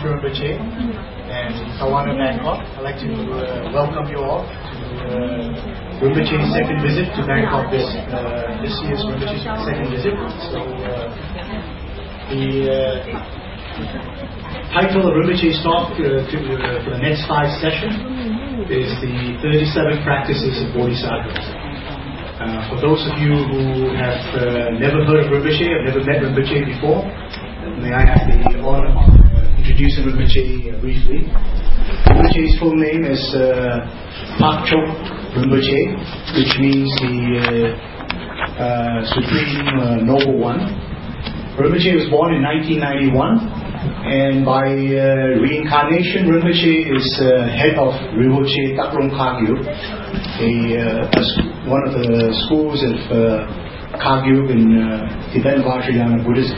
Dr. Rinpoche and Tawana, Bangkok. I'd like to welcome you all to Rinpoche's second visit to Bangkok this year's Rinpoche's second visit. So the title of Rinpoche's talk for the next 5 sessions is the 37 Practices of Bodhisattvas. For those of you who have never heard of Rinpoche, have never met Rinpoche before, may I have the honor of introducing Rinpoche briefly. Rinpoche's full name is Pak Chok Rinpoche, which means the Supreme Noble One. Rinpoche was born in 1991, and by reincarnation, Rinpoche is head of Rinpoche Taprong Kagyu, one of the schools of Kagyu in Tibetan Vajrayana Buddhism.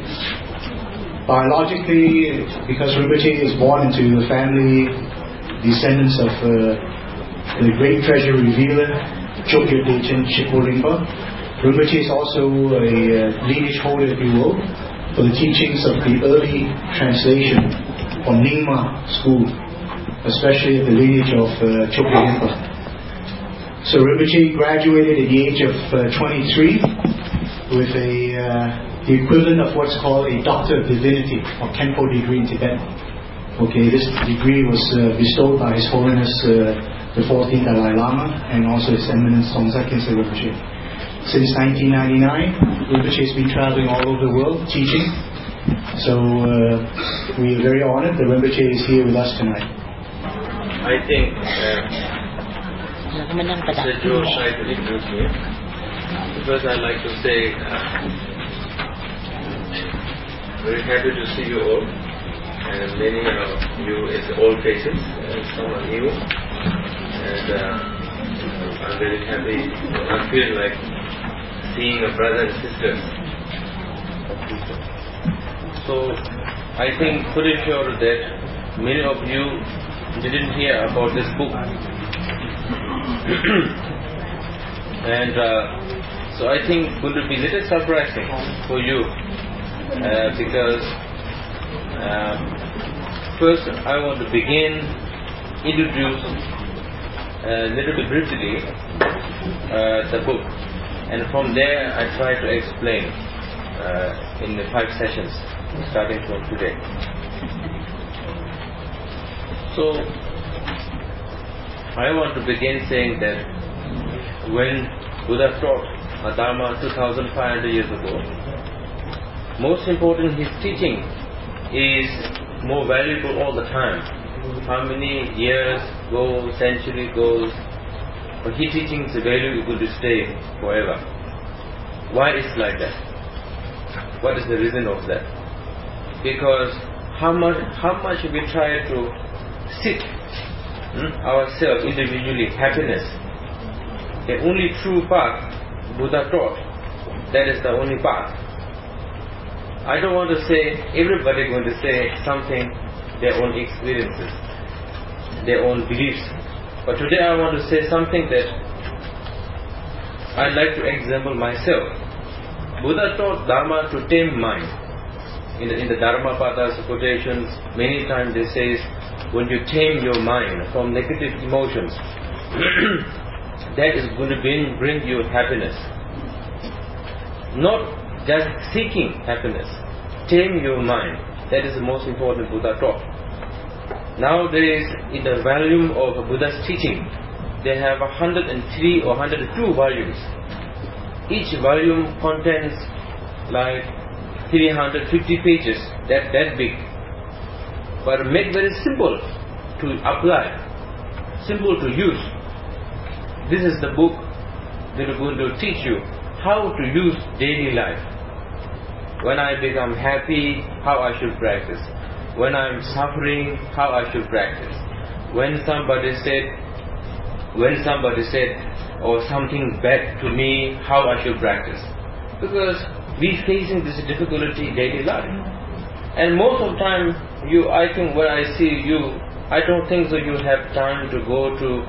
Biologically, because Rinpoche is born into a family descendants of the great treasure revealer Chokye Dechen Shikpo Rinpa, Rinpoche is also a lineage holder, if you will, for the teachings of the early translation from Nyingma school, especially the lineage of Chokye Rinpa. So Rinpoche graduated at the age of 23 with the equivalent of what's called a Doctor of Divinity or Khenpo degree in Tibet. Okay, this degree was bestowed by His Holiness the 14th Dalai Lama and also His Eminence Songsa Khyentse Rinpoche. Since 1999, Rinpoche has been traveling all over the world teaching. So we are very honored that Rinpoche is here with us tonight. I think Mr. Joe tried to introduce me. First I'd like to say very happy to see you all, and many of you is old faces and some are new, and I'm very happy. I feel like seeing a brother and sisters. So I think pretty sure that many of you didn't hear about this book. And so I think it will be a little surprising for you because first I want to begin introduce a little bit briefly the book, and from there I try to explain in the 5 sessions starting from today. So I want to begin saying that when Buddha taught a Dharma 2,500 years ago, most important, his teaching is more valuable all the time. How many years go, century goes, but his teaching is value is going to stay forever. Why is it like that? What is the reason of that? Because how much we try to seek ourselves individually happiness, the only true path Buddha taught, that is the only path. I don't want to say everybody going to say something, their own experiences, their own beliefs. But today I want to say something that I'd like to example myself. Buddha taught Dharma to tame mind. In the Dharmapada quotations, many times they say, when you tame your mind from negative emotions, that is going to bring you happiness. Not just seeking happiness. Tame your mind. That is the most important Buddha taught. Nowadays, in the volume of Buddha's teaching, they have 103 or 102 volumes. Each volume contains like 350 pages, that big. But made very simple to apply, simple to use. This is the book that is going to teach you how to use daily life. When I become happy, how I should practice. When I'm suffering, how I should practice. When somebody said or something bad to me, how I should practice. Because we facing this difficulty daily life. And most of the time, I think when I see you, I don't think that you have time to go to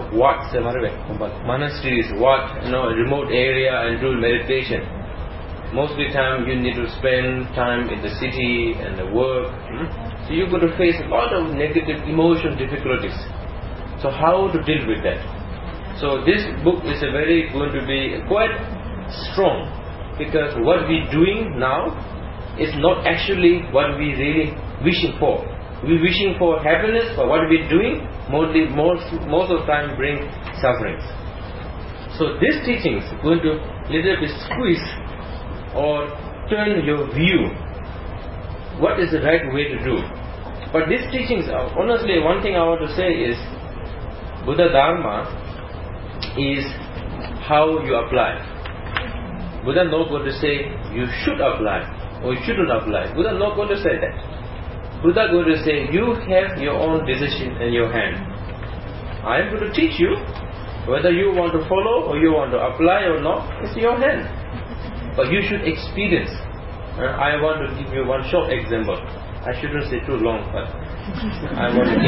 monasteries, remote area and do meditation. Mostly time you need to spend time in the city and the work. So you're going to face a lot of negative emotion difficulties. So how to deal with that? So this book is going to be quite strong, because what we're doing now is not actually what we really wishing for. We're wishing for happiness, but what we're doing most of the time bring sufferings. So this teaching is going to little bit squeeze or turn your view. What is the right way to do? But these teachings, honestly, one thing I want to say is Buddha Dharma is how you apply. Buddha not going to say you should apply or you shouldn't apply. Buddha not going to say that. Buddha going to say you have your own decision in your hand. I am going to teach you. Whether you want to follow or you want to apply or not, it's your hand. But you should experience. I want to give you one short example. I shouldn't say too long, but I want to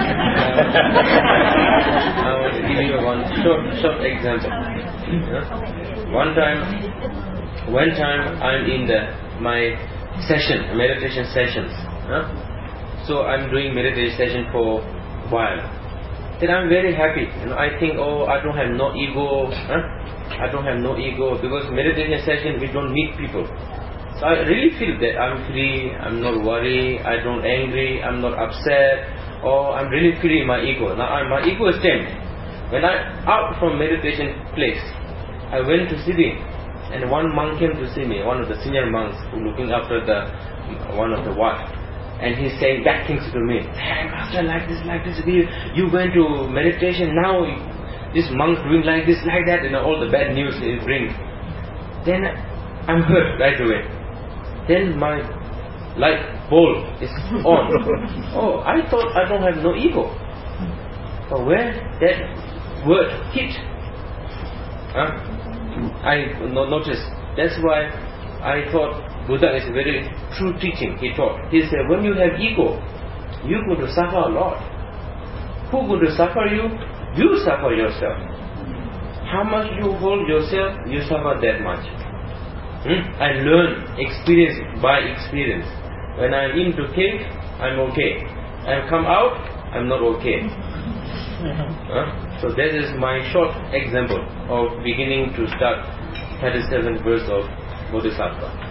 give you one short example. One time I'm in my session, meditation sessions. So I'm doing meditation session for a while. Then I'm very happy. I think, I don't have no ego. I don't have no ego, because meditation session we don't meet people. So I really feel that I'm free. I'm not worried. I don't angry. I'm not upset. Or I'm really free my ego. Now my ego is tamed. When I out from meditation place, I went to city, and one monk came to see me. One of the senior monks who looking after one of the wat. And he's saying bad things to me. Hey, master, like this, you went to meditation, now this monk doing like this, like that, all the bad news he brings. Then I'm hurt right away. Then my light bulb is on. I thought I don't have no ego. But where that word hit, I noticed. That's why I thought Buddha is a very true teaching. He taught. He said, when you have ego, you're going to suffer a lot. Who's going to suffer you? You suffer yourself. How much you hold yourself, you suffer that much. I learn experience by experience. When I'm into cave, I'm okay. I come out, I'm not okay. So that is my short example of beginning to start 37th verse of Bodhisattva.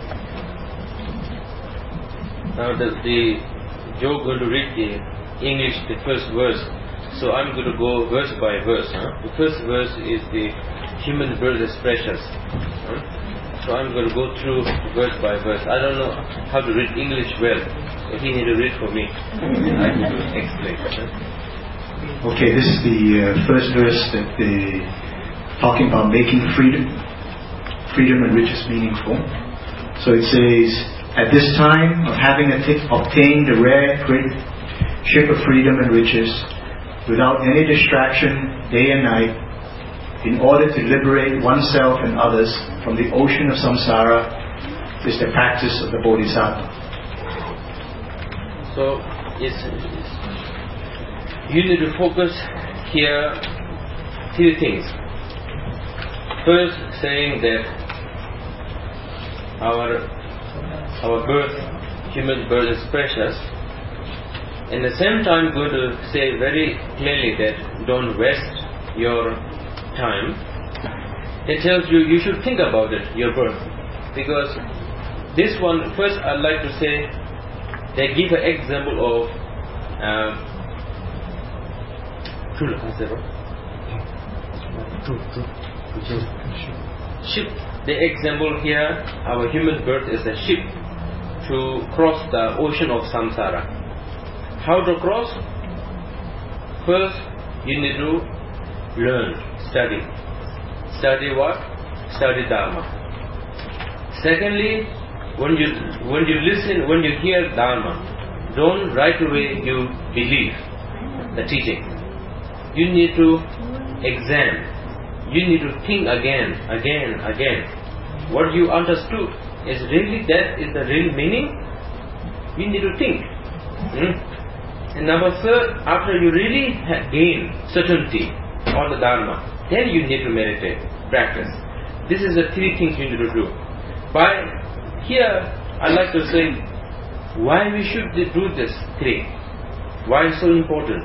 Now the Joe going to read the English, the first verse. So I'm going to go verse by verse. The first verse is the human birth is precious. So I'm going to go through verse by verse. I don't know how to read English well. If you need to read for me, I need to explain. Okay, this is the first verse that they talking about making freedom and riches meaningful. So it says, at this time of having obtained the rare great ship of freedom and riches, without any distraction, day and night, in order to liberate oneself and others from the ocean of samsara, is the practice of the Bodhisattva. So, you need to focus here three things. First, saying that our birth, human birth is precious. At the same time, going to say very clearly that don't waste your time. It tells you should think about it, your birth. Because this one, first I'd like to say, they give an example of ship. The example here, our human birth is a ship to cross the ocean of samsara. How to cross? First, you need to learn, study. Study what? Study Dharma. Secondly, when you listen, when you hear Dharma, don't right away you believe the teaching. You need to examine. You need to think again. What you understood is really that is the real meaning. You need to think. And number third, after you really gain certainty on the Dharma, then you need to meditate, practice. This is the three things you need to do. Here I like to say why we should do this thing. Why it's so important?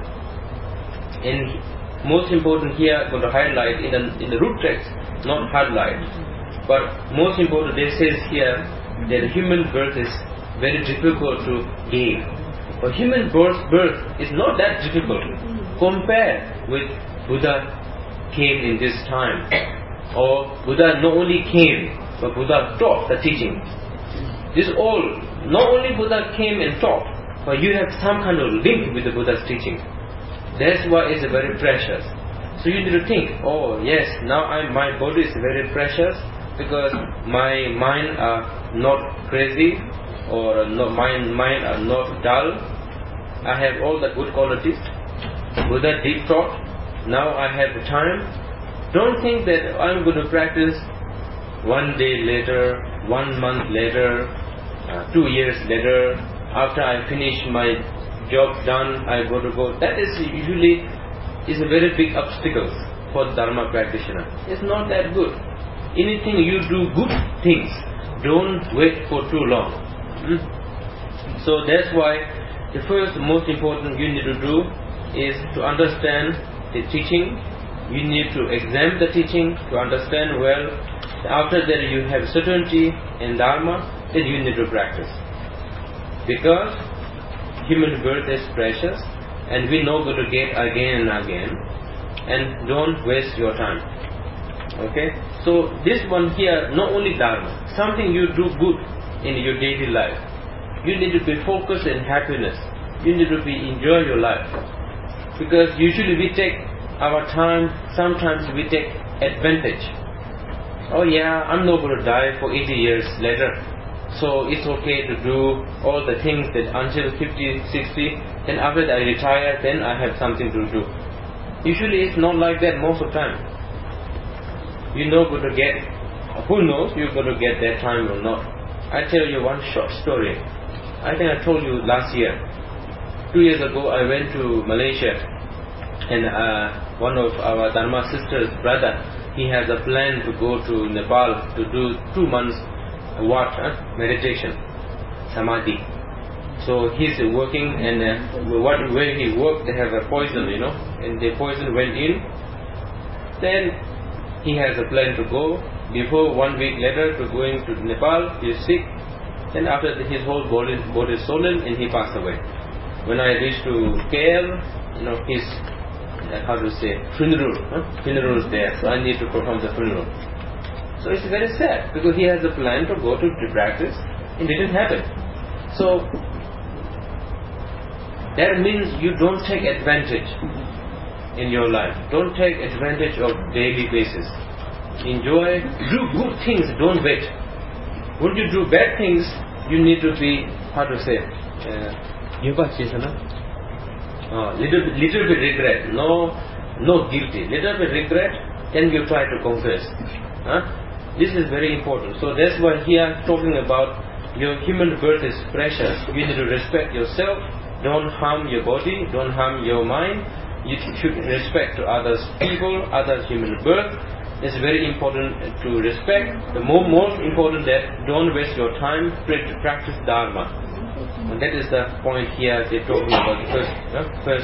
And most important here, I'm going to highlight in the root text, not highlight. But most important, it says here that human birth is very difficult to gain. But human birth is not that difficult compared with Buddha came in this time. Or Buddha not only came, but Buddha taught the teaching. This all, not only Buddha came and taught, but you have some kind of link with the Buddha's teaching. That's why it's very precious. So you need to think, oh yes, now my body is very precious because my mind are not crazy or my mind are not dull. I have all the good qualities. Buddha did taught. Now I have the time. Don't think that I'm going to practice 1 day later, 1 month later, 2 years later. After I finish my job done, I go to go. That is usually a very big obstacle for the Dharma practitioner. It's not that good. Anything you do good things, don't wait for too long. So that's why the first most important you need to do is to understand the teaching. You need to examine the teaching to understand well. After that you have certainty in Dharma, then you need to practice. Because human birth is precious and we're not going to get again and again, and don't waste your time. Okay? So this one here, not only Dharma, something you do good in your daily life. You need to be focused in happiness. You need to enjoy your life. Because usually we take our time, sometimes we take advantage. Oh yeah, I'm not going to die for 80 years later. So it's okay to do all the things that until 50, 60, then after that I retire, then I have something to do. Usually it's not like that most of the time. You're not going to get, who knows you're going to get that time or not. I tell you one short story. I think I told you last year. 2 years ago I went to Malaysia, and one of our Dharma sisters' brother, he has a plan to go to Nepal to do 2 months meditation, samadhi. So he's working, and where he worked, they have a poison, and the poison went in. Then he has a plan to go. Before 1 week later to going to Nepal, he is sick. Then after that, his whole body is swollen, and he passed away. When I reached to KL, his funeral is there, so I need to perform the funeral. So it's very sad because he has a plan to go to practice. It didn't happen. So that means you don't take advantage in your life. Don't take advantage of daily basis. Enjoy, do good things, don't wait. When you do bad things, you need to be, little bit regret, no guilty, little bit regret, then you try to confess. This is very important. So that's why here talking about your human birth is precious. You need to respect yourself. Don't harm your body. Don't harm your mind. You should respect to others people, others human birth. It's very important to respect. The most important that don't waste your time to practice Dharma. And that is the point here they're talking about the first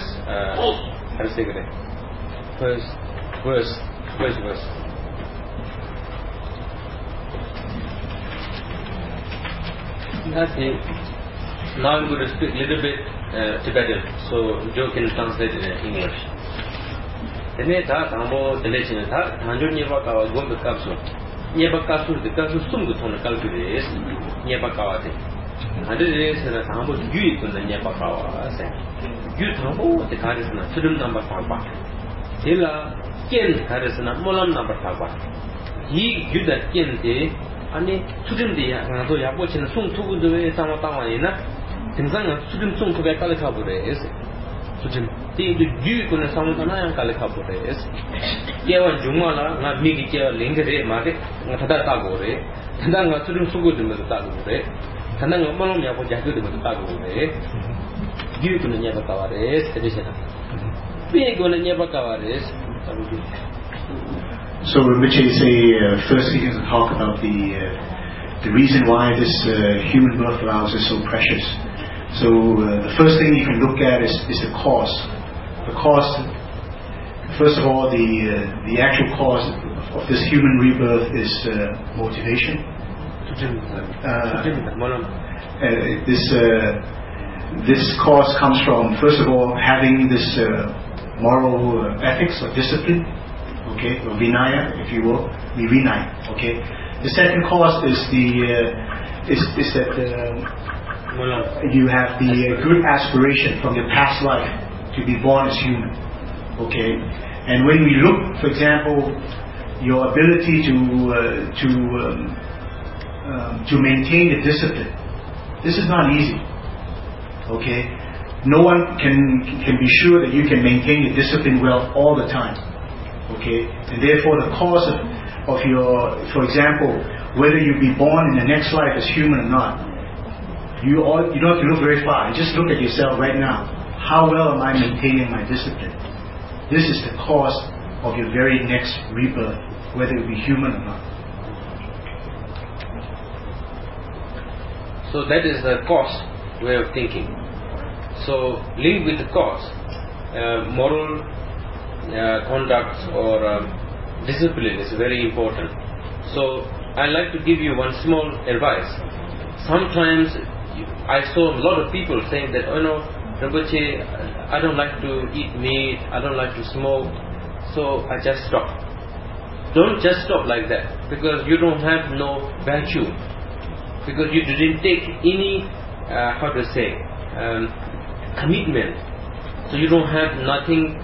verse. Nothing. Now I'm going to speak a little bit Tibetan, so Joe can translate it in English. Tene ta tambo tene chine ta hanjo nyeba kawa gombe kapsu. Nyeba kapsu de kapsu sumgu thona kalku de es. Nyeba kawa de. Hande de sena tambo yui kun de nyeba kawa se. Yu tambo de karisna sudum number tamba. Dela ken karisna molam number tamba. Yi yu da ken de 아니 수준디야 나도 야보치는 송투구도에 상황당와이나 등상은 수준 송투가 깔카보레스 수준 띠도 유이고는 상황당나야 깔카보레스 깨와 중마라 나 미기 깨와 링게레 마데 나타다 따고레 단단가 수준 수구도면서 따고레 단단가 엄마놈 야보 야고도면서 따고레 유이고는 야바까와레스 대신에 비고는 야바까와레스 So Rinpoche say firstly going to talk about the the reason why this human birth for ours is so precious. So the first thing you can look at is the cause. The cause, first of all, the actual cause of this human rebirth is motivation. This cause comes from, first of all, having this moral ethics or discipline, okay, or vinaya, if you will, vinaya, okay. The second cause is that you have the good aspiration from your past life to be born as human, okay. And when we look, for example, your ability to maintain the discipline, this is not easy, okay. No one can be sure that you can maintain the discipline well all the time, okay. And therefore, the cause of your, for example, whether you be born in the next life as human or not, you don't have to look very far. Just look at yourself right now. How well am I maintaining my discipline? This is the cause of your very next rebirth, whether it be human or not. So that is the cause way of thinking. So linked with the cause, moral conduct or discipline is very important. So I'd like to give you one small advice. Sometimes I saw a lot of people saying that, Rinpoche, I don't like to eat meat, I don't like to smoke, so I just stop. Don't just stop like that, because you don't have no virtue, because you didn't take any commitment, so you don't have nothing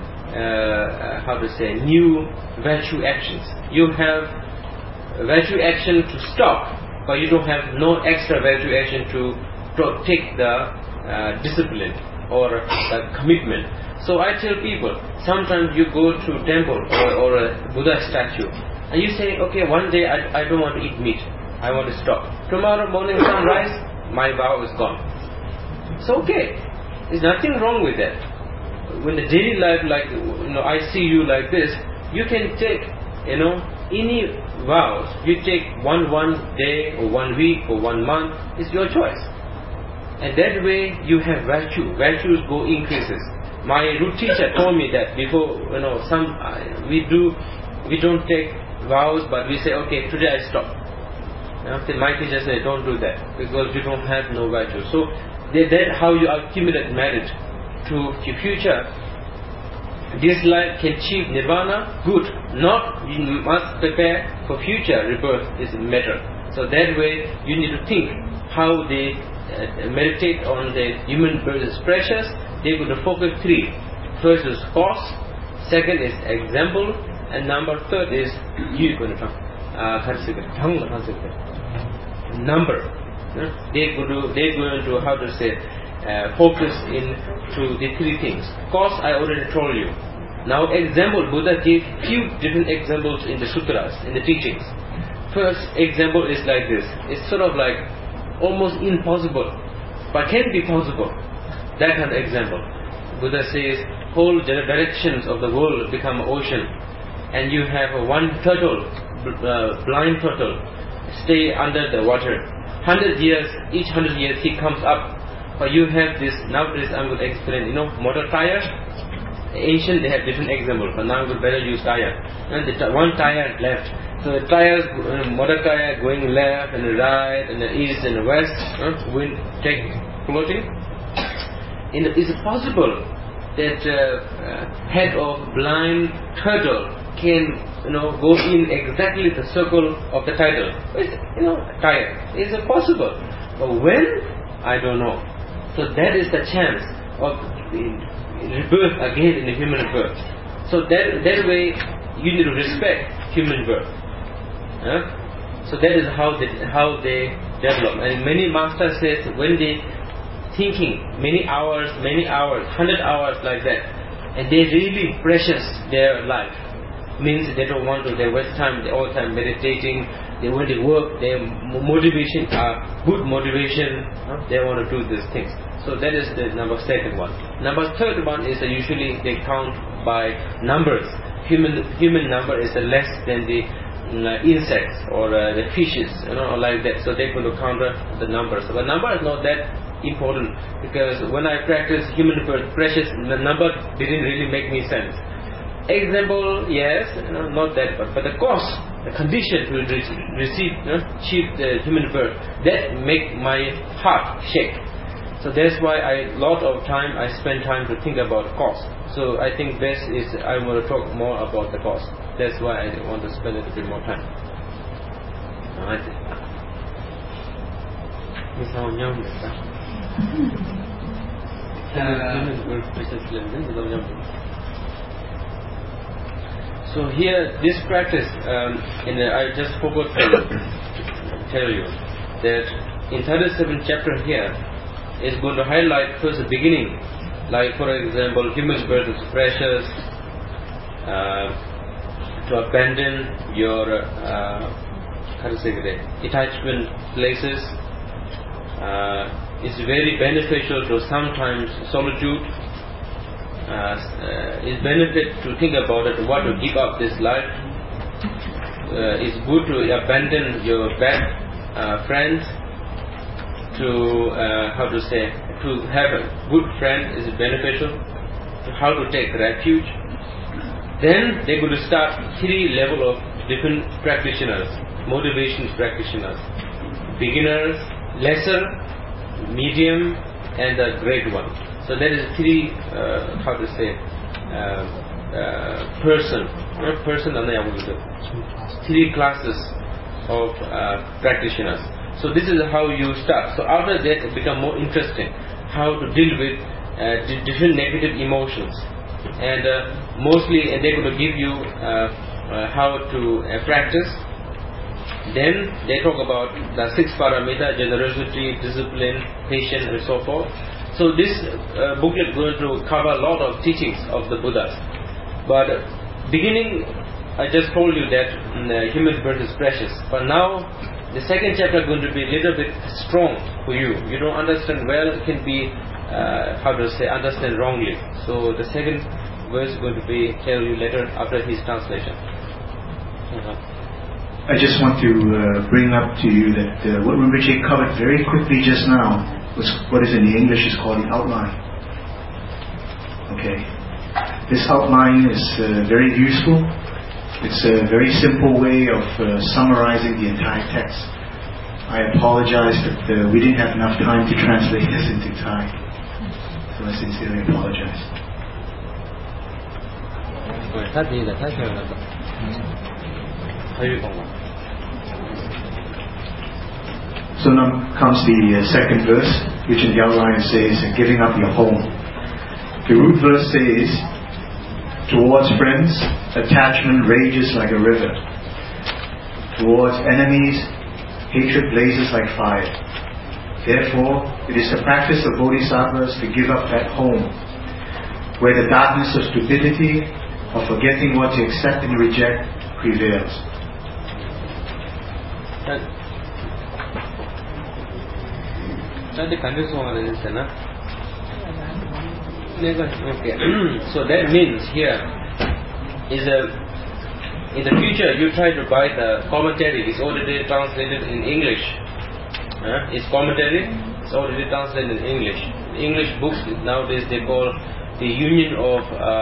new virtue actions. You have virtue action to stop, but you don't have no extra virtue action to take the discipline or commitment. So I tell people, sometimes you go to temple or a Buddha statue and you say, okay, one day I don't want to eat meat, I want to stop. Tomorrow morning sunrise, my vow is gone. It's okay, there's nothing wrong with that. When the daily life, like I see you like this, you can take any vows. You take one day or 1 week or 1 month, it's your choice. And that way you have virtue. Virtues go increases. My root teacher told me that before. We don't take vows, but we say, okay, today I stop. After my teacher said, don't do that, because you don't have no virtue. So that's how you accumulate merit to your future. This life can achieve nirvana, good. Not, you must prepare for future rebirth is matter. So that way you need to think how they meditate on the human birth is precious. They could focus 3. First is cause, second is example, and third is number. They're going to focus into the 3 things. Cause I already told you. Now example, Buddha gave few different examples in the sutras, in the teachings. First example is like this. It's sort of like almost impossible, but can be possible. That kind of example. Buddha says whole directions of the world become ocean, and you have one turtle, blind turtle, stay under the water. 100 years, each 100 years he comes up. But you have this, nowadays I'm going to explain, motor tire. Ancient they have different examples, but now we better use tire. And the one tire left. So the tires, motor tire going left and right and the east and the west, wind take floating. And is it possible that head of blind turtle can go in exactly the circle of the tire? Tire. Is it possible? But when? I don't know. So that is the chance of rebirth again in the human birth. So that way you need to respect human birth. So that is how they develop. And many masters says when they thinking many hours, 100 hours like that, and they really precious their life. Means they don't want to, they waste time, they all time meditating, when they work, their motivation are good motivation, they want to do these things. So that is the second one. Third one is usually they count by numbers. Human number is less than the insects or the fishes, or like that. So they're going to counter the numbers. But number is not that important, because when I practice human birth precious, the number didn't really make me sense. Example, yes, not that, but the cost, the condition to achieve the human birth, that make my heart shake. So that's why I spend time to think about cost. So I think best is I want to talk more about the cost. That's why I want to spend a little bit more time. So here, this practice, I just forgot to tell you that in 37th chapter here is going to highlight first the beginning, like for example, human birth is precious, to abandon your attachment places. It's very beneficial to sometimes solitude. It's benefit to think about it, what to give up this life. It's good to abandon your bad friends. To have a good friend is beneficial. How to take refuge. Then they're going to start 3 levels of different practitioners, motivation practitioners, beginners, lesser, medium, and the great one. So there is 3 3 classes of practitioners. So this is how you start. So after that it becomes more interesting how to deal with different negative emotions, and mostly they're going to give you how to practice. Then they talk about the 6 parameters: generosity, discipline, patience, and so forth. So this booklet is going to cover a lot of teachings of the Buddhas. But beginning, I just told you that human birth is precious. But now the second chapter is going to be a little bit strong for you. You don't understand well, it can be understand wrongly. So the second verse is going to be tell you later after his translation. I just want to bring up to you that what Rinpoche covered very quickly just now was what is in the English is called the outline. Okay, this outline is very useful. It's a very simple way of summarizing the entire text. I apologize that we didn't have enough time to translate this into Thai. So I sincerely apologize. So now comes the second verse, which in the outline says, giving up your home. The root verse says, towards friends, attachment rages like a river. Towards enemies, hatred blazes like fire. Therefore, it is the practice of bodhisattvas to give up that home, where the darkness of stupidity, of forgetting what to accept and reject, prevails. Okay. So that means here is in the future you try to buy the commentary. It's already translated in English. It's commentary. It's already translated in English. English books nowadays they call the union of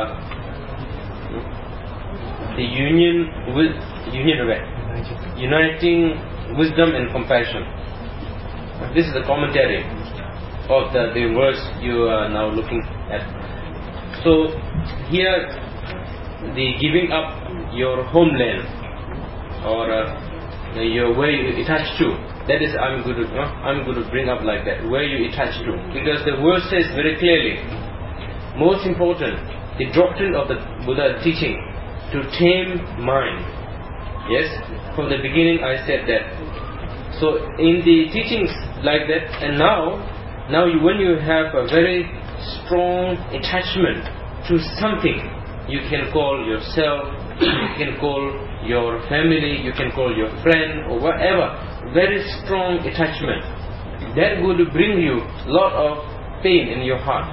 uniting wisdom and compassion. This is the commentary of the verse you are now looking at. So here the giving up your homeland or your where you attach to, that is I'm going to bring up like that, where you attach to, because the verse says very clearly, most important, the doctrine of the Buddha teaching to tame mind. Yes, from the beginning I said that. So in the teachings like that, and now when you have a very strong attachment to something, you can call yourself, you can call your family, you can call your friend or whatever, very strong attachment, that would bring you a lot of pain in your heart.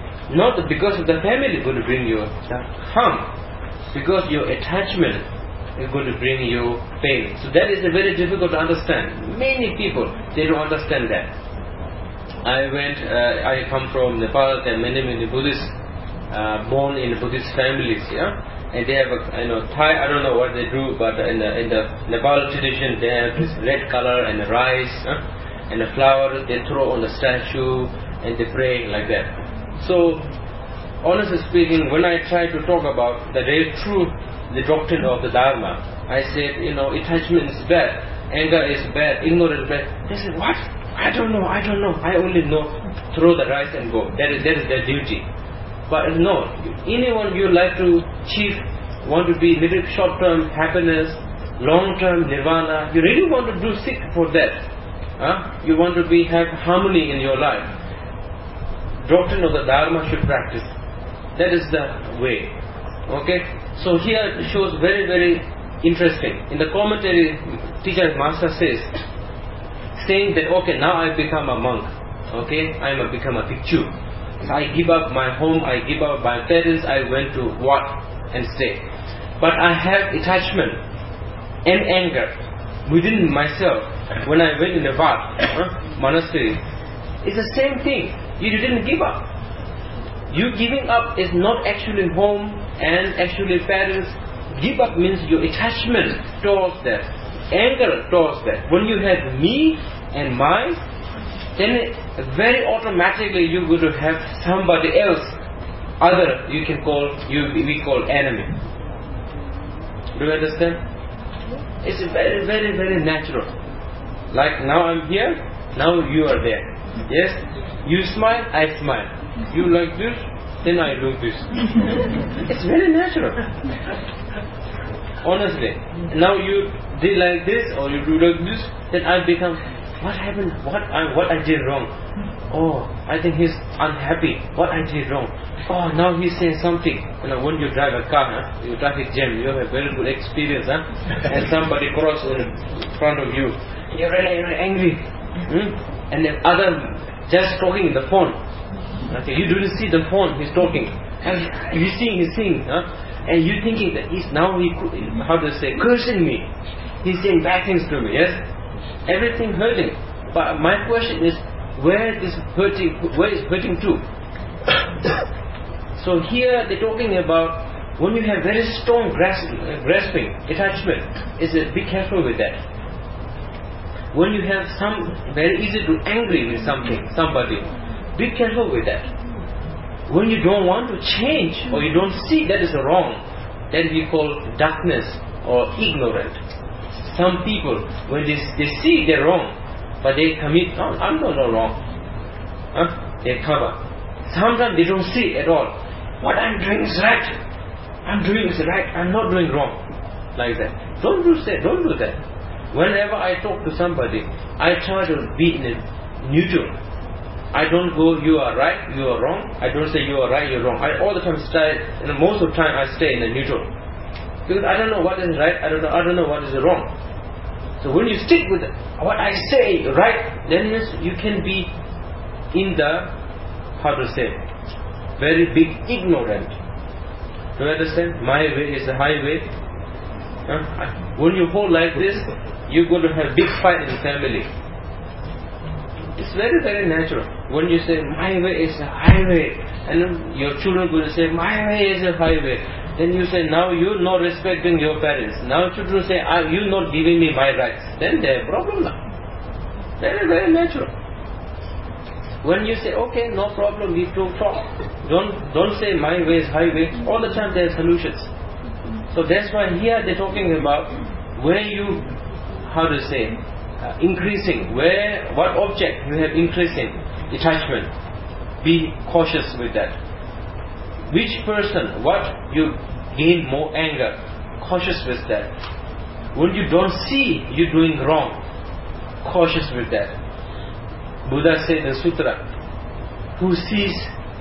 Not because of the family going to bring you harm, because your attachment is going to bring you pain. So that is very difficult to understand. Many people, they don't understand that. I come from Nepal. There are many Buddhists born in Buddhist families, and they have Thai. I don't know what they do, but in the Nepal tradition, they have this red color and the rice and the flower they throw on the statue and they pray like that. So, honestly speaking, when I try to talk about the real truth, the doctrine of the Dharma, I said, attachment is bad, anger is bad, ignorance is bad. They said, what? I don't know. I only know throw the rice and go. That is their duty. But no, anyone you like to achieve, want to be little short-term happiness, long-term nirvana, you really want to do seek for that. You want to have harmony in your life. Doctrine of the Dharma should practice. That is the way. Okay? So here it shows very interesting. In the commentary, teacher master says, saying that okay, now I become a monk. Okay, I become a bhikshu. So I give up my home, I give up my parents, I went to what and stay. But I have attachment and anger within myself when I went in the monastery. It's the same thing. You didn't give up. You giving up is not actually home and actually parents. Give up means your attachment towards that, anger towards that. When you have me and mine, then very automatically you're going to have somebody else, other we call enemy. Do you understand? It's very natural. Like now I'm here, now you are there. Yes? You smile, I smile. You like this, then I do this. It's very natural. Honestly. Now you did like this or you do like this, then I become, what happened? What I did wrong? Oh, I think he's unhappy. What I did wrong? Oh, now he's saying something. When you drive a car, you traffic jam, you have a very good experience, and somebody crosses in front of you, you're really angry. And then other just talking in the phone. Okay, you didn't see the phone, he's talking. And he's seeing, and you thinking that cursing me. He's saying bad things to me, yes? Everything hurting. But my question is, where is hurting to? So here they're talking about when you have very strong grasping, attachment, be careful with that. When you have very easy to angry with somebody, be careful with that. When you don't want to change or you don't see that is wrong, then we call darkness or ignorant. Some people, when they see they're wrong, but they commit, I'm not wrong. They cover. Sometimes they don't see at all. What I'm doing is right. I'm doing is right. I'm not doing wrong. Like that. Don't do that. Whenever I talk to somebody, I try to be in a neutral. I don't go, you are right, you are wrong. I don't say you are right, you're wrong. I all the time most of the time I stay in a neutral. Because I don't know what is right, I don't know what is wrong. So when you stick with what I say right, then you can be in the, very big ignorant. Do you understand? My way is the highway. When you hold like this, you're going to have big fight in the family. It's very natural. When you say, my way is the highway, and then your children are going to say, my way is the highway, then you say, now you're not respecting your parents. Now children say, you're not giving me my rights. Then there's a problem now. Very natural. When you say, okay, no problem, we don't talk. Don't say my way is highway. All the time there are solutions. So that's why here they're talking about where you, increasing, what object you have increasing attachment. Be cautious with that. Which person, what you gain more anger, cautious with that. When you don't see you doing wrong, cautious with that. Buddha said in the sutra, who sees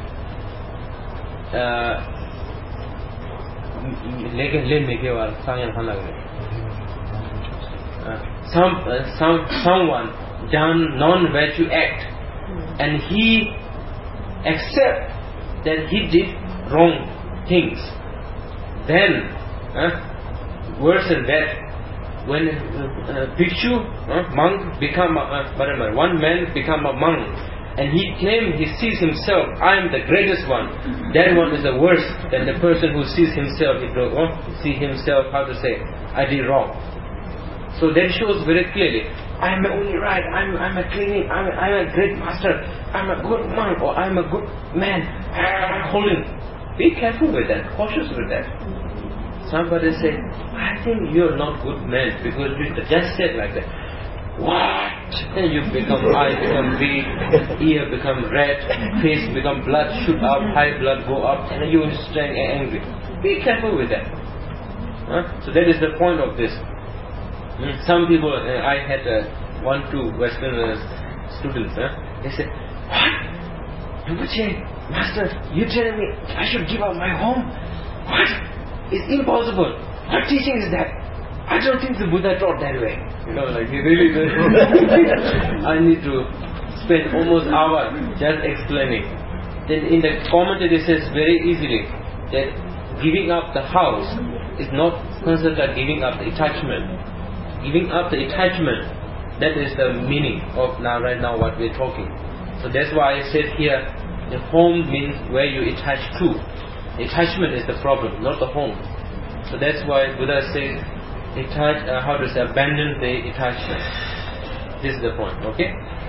someone done non-virtue act and he accept that he did wrong things, then worse than that. When bhikshu, monk become one man become a monk, and he claims he sees himself, I am the greatest one. That one is the worst than the person who sees himself. See himself, how to say, I did wrong. So that shows very clearly, I am only right. I'm a cleaning. I'm a great master. I'm a good monk, or I'm a good man. Holding. Be careful with that. Cautious with that. Somebody say, I think you're not good man because you just said like that. What? Then you become eye become big, ear become red, face become blood shoot up, high blood go up, and you stand angry. Be careful with that. So that is the point of this. Some people, I had 1-2 Western students. They said, "What? Rinpoche, Master, you telling me I should give up my home? What? It's impossible. What teaching is that? I don't think the Buddha taught that way." Like he really does. I need to spend almost an hour just explaining. Then in the commentary it says very easily that giving up the house is not considered giving up the attachment. Giving up the attachment, that is the meaning of right now what we're talking. So that's why I said here, the home means where you attach to. Attachment is the problem, not the home. So that's why Buddha says, abandon the attachment. This is the point, okay?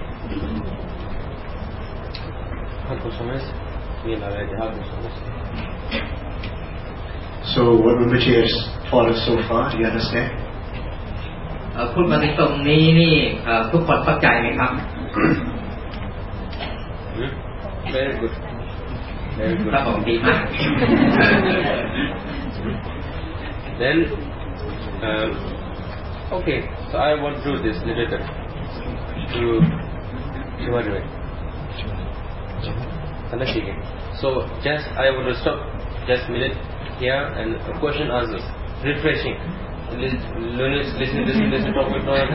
So what Rinpoche has taught us so far, do you understand? พูดมาถึงตรงนี้นี่ทุกคนเข้าใจไหมครับ Very good. Very good. ครับผมดีมาก Then, okay. So I want to do this little bit to what way? So just I want to stop just a minute here and question answers, refreshing. Listen, talk with one.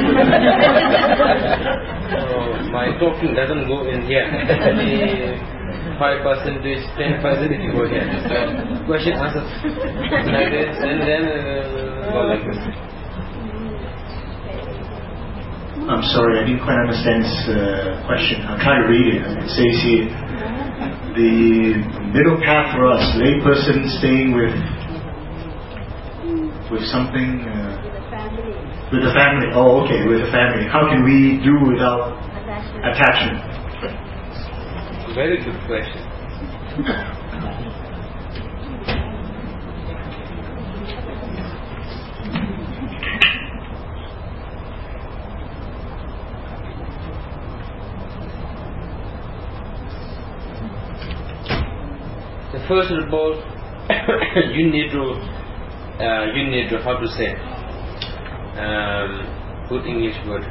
My talking doesn't go in here. Only 5%, 10% go here. So, question, answer. Like this, and then go like this. I'm sorry, I didn't quite understand this question. I'll try to read it. It says here, the middle path for us, layperson staying with something, with the family. Oh, okay, with the family. How can we do without attachment? Very good question. So first of all, you need to how to say, good English word,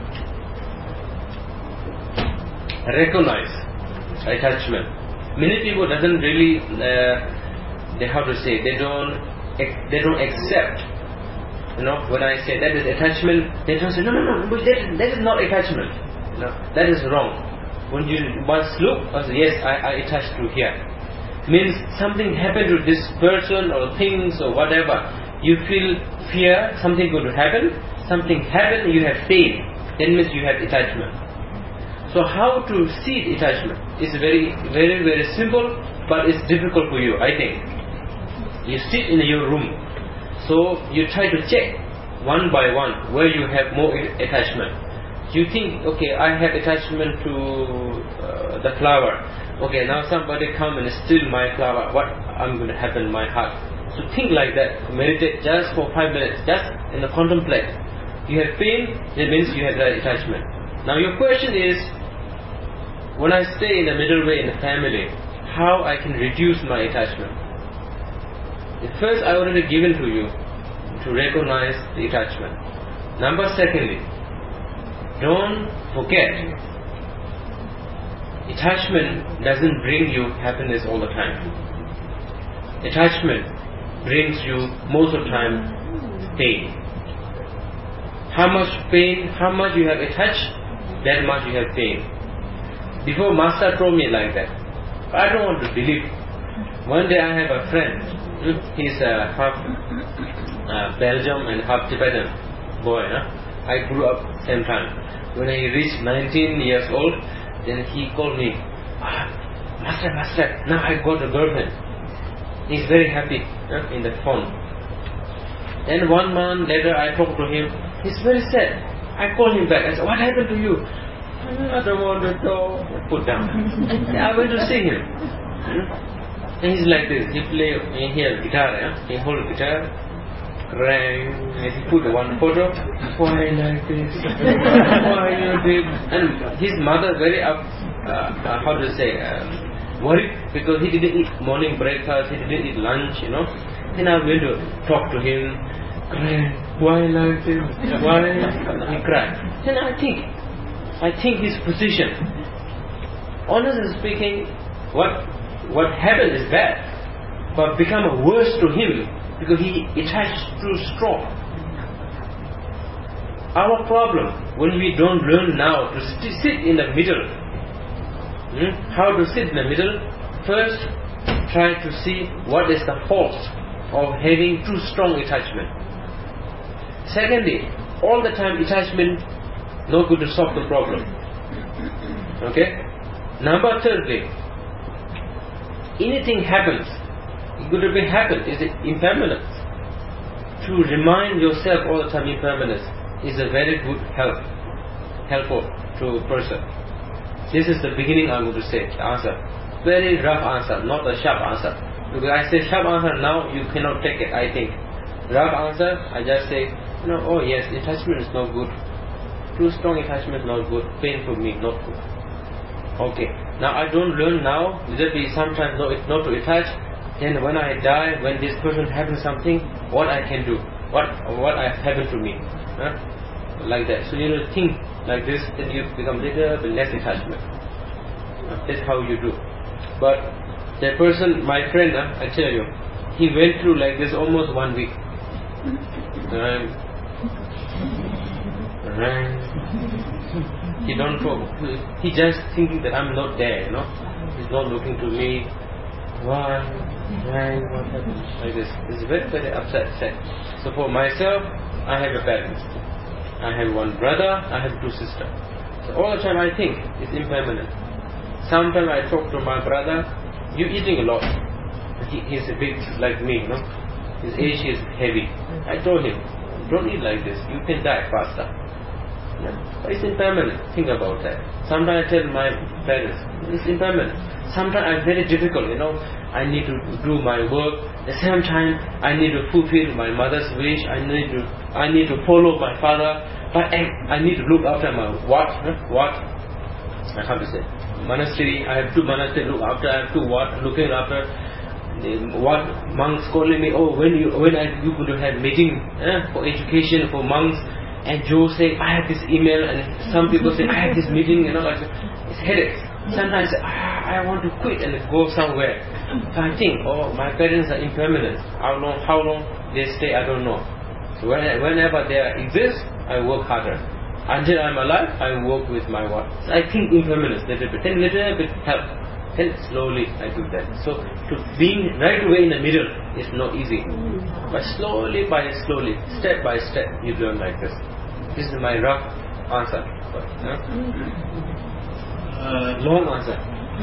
recognize attachment. Many people doesn't really they how to say, they don't accept. When I say that is attachment, they don't say no, that is not attachment. That is wrong. When you once look, say, yes, I attach to here. Means something happened to this person or things or whatever. You feel fear, something going to happen. Something happened, you have faith. That means you have attachment. So how to see attachment? It's very, very, very simple, but it's difficult for you, I think. You sit in your room, so you try to check one by one where you have more attachment. You think, okay, I have attachment to the flower. Okay, now somebody come and steal my flower. What I'm going to happen in my heart? So think like that. Meditate just for 5 minutes. Just in the contemplate. You have pain, that means you have that attachment. Now your question is, when I stay in the middle way in the family, how I can reduce my attachment? First, I already given to you to recognize the attachment. Number secondly, don't forget, attachment doesn't bring you happiness all the time. Attachment brings you most of the time pain. How much pain, how much you have attached, that much you have pain. Before Master told me like that, I don't want to believe. One day I have a friend, he's half Belgium and half Tibetan boy. I grew up same time. When I reached 19 years old, then he called me, Master, now I got a girlfriend. He's very happy in the phone. Then 1 month later I talked to him. He's very sad. I called him back. I said, what happened to you? I don't want to talk. Put down. I went to see him. And he's like this. He play here guitar. He hold a guitar. And he put one photo. Why like this? Why you did? And his mother very worried because he didn't eat morning breakfast. He didn't eat lunch. Then I went to talk to him. Why like this? Why? He cried. Then I think his position. Honestly speaking, what happened is bad, but become worse to him because he attached too strong. Our problem when we don't learn now to sit in the middle. How to sit in the middle? First, try to see what is the fault of having too strong attachment. Secondly, all the time attachment not good to solve the problem. Okay? Number thirdly, anything happens, it could have been happened, is it impermanence? To remind yourself all the time impermanence is a very good helpful to a person. This is the beginning I'm going to say, the answer. Very rough answer, not a sharp answer. Because I say sharp answer now, you cannot take it, I think. Rough answer, I just say, oh yes, attachment is not good. Too strong attachment is not good. Pain for me, not good. Okay. Now I don't learn now. There be sometimes not to attach. Then when I die, when this person happens something, what I can do? What happened to me? Like that. So you think like this, then you become little bit less attachment. That's how you do. But that person, my friend, I tell you, he went through like this almost 1 week. He don't talk. He just thinking that I'm not there, He's not looking to me. Why? What happened? Like this. It's very, very upset. So for myself, I have a parent. I have 1 brother. I have 2 sisters. So all the time I think it's impermanent. Sometimes I talk to my brother. You eating a lot. He's a bit like me, His age is heavy. I told him, don't eat like this. You can die faster. But it's impermanent. Think about that. Sometimes I tell my parents, it's impermanent. Sometimes I'm very difficult, I need to do my work. At the same time, I need to fulfill my mother's wish. I need to follow my father. But I need to look after my I have to say monastery. I have 2 monasteries to look after. I have to looking after. What monks calling me? Oh, when you going to have meeting for education for monks? And Joe say, I have this email, and some people say, I have this meeting, like it's headaches. Sometimes I want to quit and go somewhere. So I think, my parents are impermanent. How long they stay, I don't know. So whenever they exist, I work harder. Until I'm alive, I work with my wife. So I think impermanence little bit help. Then slowly I do that. So to being right away in the middle is not easy. But slowly, step by step, you learn like this. This is my rough answer. Long answer.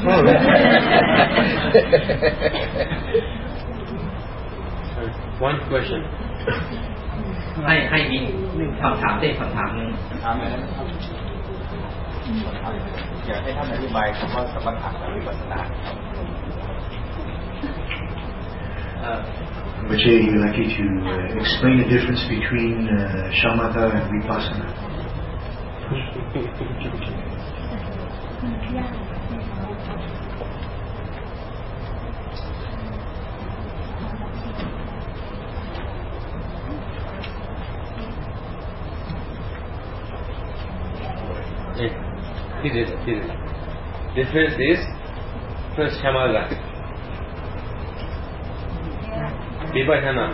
One question. ให้มีคำถามได้คำถามนึงอยากให้ท่านอธิบายคำว่าสมถะและวิปัสสนา Vijay, he would like you to explain the difference between shamatha and vipassana. Difference is first shamatha, vipassana.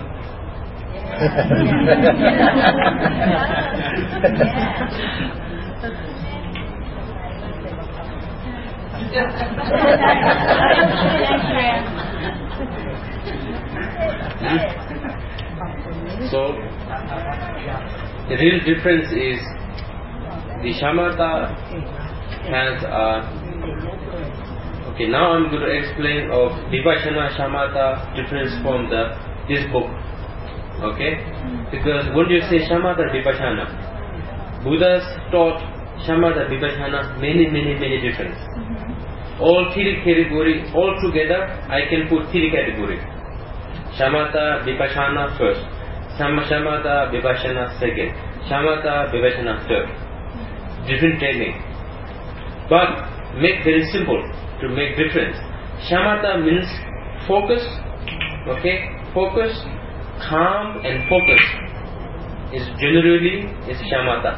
So the real difference is the shamatha has okay, now I'm going to explain of Vipassana shamatha difference from this book. Okay? Because when you say shamatha Vipassana, Buddha's taught shamatha Vipassana many difference. All three categories, all together, I can put three categories. Shamatha Vipassana first, Shamatha Vipassana second, Shamatha Vipassana third. Different technique. But make very simple to make difference. Shamatha means focus, okay? Focus, calm and focus is generally is shamatha.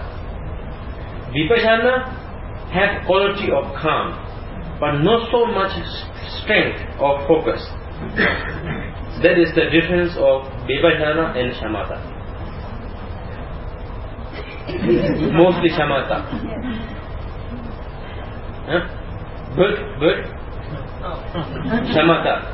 Vipassana have quality of calm, but not so much strength of focus. That is the difference of Vipassana and shamatha. Mostly shamatha. Huh? Good. Shamatha.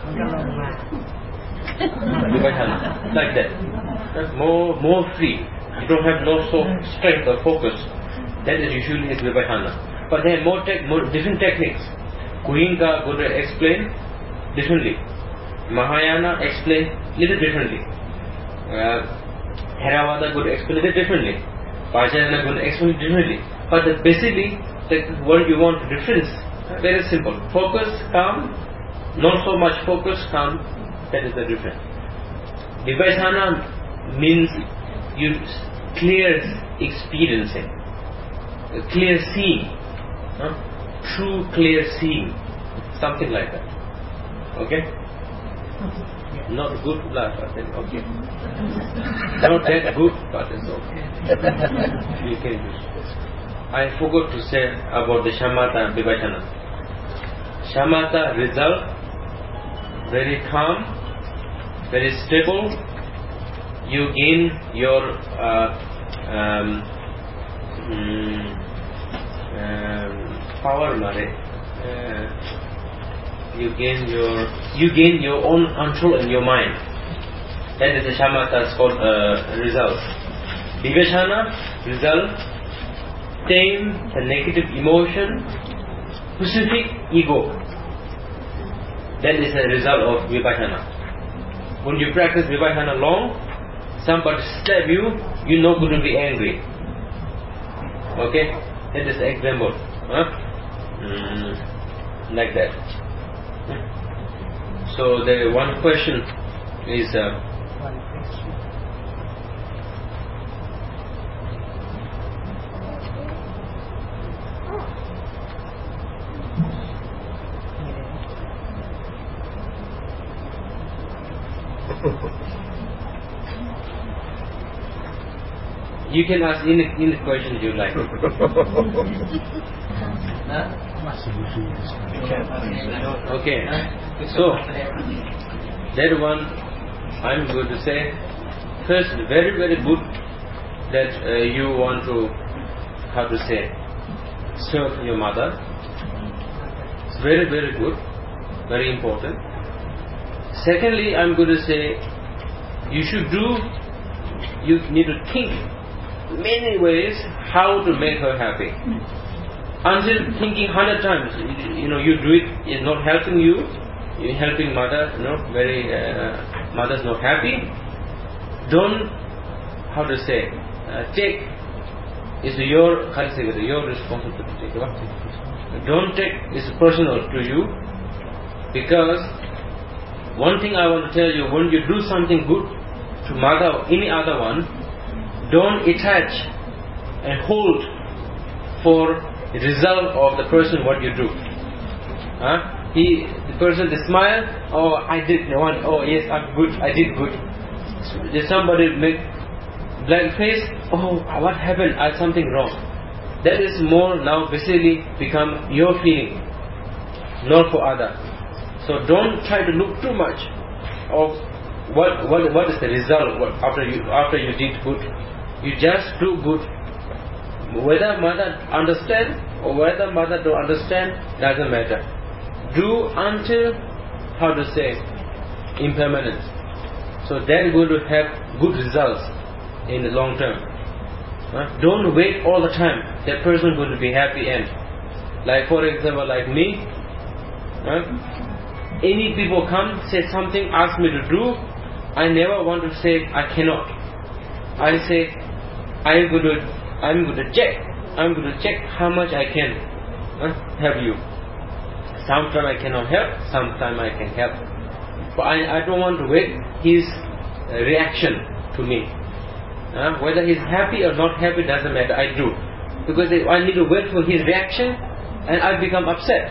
Vipassana. Like that. More free. You don't have no so strength or focus. That is usually is Vipassana. But there are more different techniques. Goenka would explain differently. Mahayana explain little differently. Theravada would explain it differently. Vajrayana would explain it differently. But basically, what you want difference, very simple. Focus, calm, not so much focus, calm. That is the difference. Vipassana means you clear experiencing, clear seeing, true clear seeing, something like that. Okay? Not good, but then okay. Not that good, but it's okay. You can use it. I forgot to say about the shamatha and vipassana. Shamatha result very calm, very stable. You gain your power, you gain your own control in your mind. That is the shamatha's called result. Vipassana result tame the negative emotion, specific ego. That is the result of vipassana. When you practice vipassana long, somebody stab you, you're not going to be angry. Okay? That is the example. Like that. So the one question is you can ask any question you like. Okay. So that one I'm going to say first, very good that you want to, how to say, serve your mother. It's very good, very important. Secondly, I'm going to say you need to think many ways how to make her happy. Until thinking 100 times, you do it, is not helping you, you're helping mother, mother's not happy. Don't, how to say, take, it's your responsibility. Don't take, it's personal to you, because one thing I want to tell you, when you do something good to mother or any other one, don't attach and hold for the result of the person what you do. The person they smile, oh I did one, oh yes I'm good, I did good. Did somebody make blank face, oh what happened, I had something wrong. That is more now basically become your feeling, not for other. So don't try to look too much of what is the result after you did good. You just do good. Whether mother understand or whether mother don't understand doesn't matter. Do until, how to say, impermanence. So they're going to have good results in the long term. Don't wait all the time. That person is going to be happy end. Like for example, like me, any people come, say something, ask me to do, I never want to say I cannot. I say I'm going to check how much I can help you. Sometimes I cannot help, sometimes I can help. But I don't want to wait his reaction to me. Whether he's happy or not happy doesn't matter, I do. Because I need to wait for his reaction and I become upset.